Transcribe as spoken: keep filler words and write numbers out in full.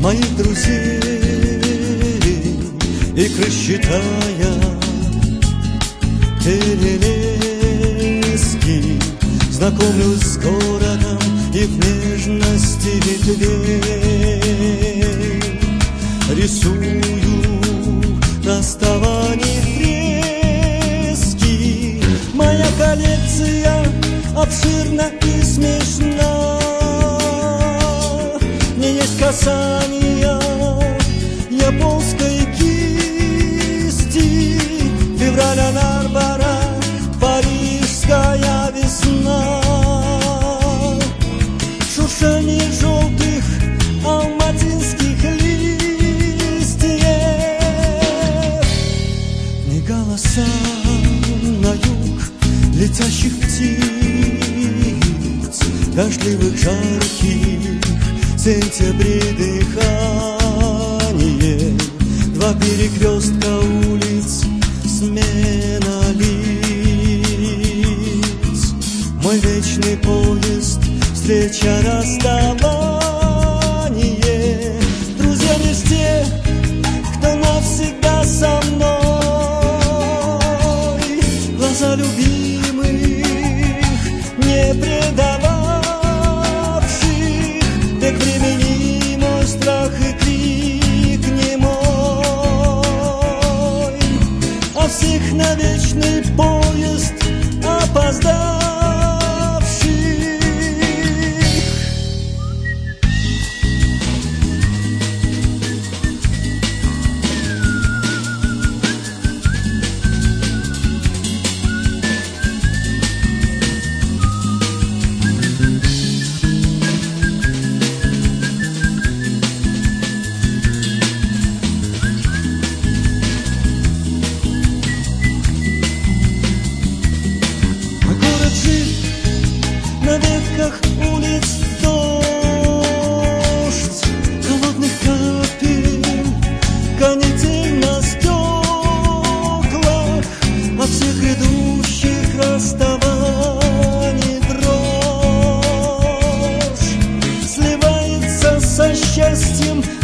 моих друзей, икры считая перелески, знакомлюсь с городом и в нежности ветвей рисую расставание фрески. Моя коллекция обширна и смешна, не есть касания японской кисти. Февраль, Анн-Арбора, парижская весна, шуршание желтых алматинских листьев, не голоса на юг летящих птиц, дождливых, жарких сентябрей дыхание, два перекрестка улиц, смена лиц, мой вечный поезд, встреча, расставание. Друзья лишь те, кто навсегда со мной, глаза любимых, не предававших век времени мой страх и крик немой, а всех на вечный поезд опоздавших. На ветках улиц дождь холодных капель, канитель на стеклах, от всех идущих расставаний дрожь сливается со счастьем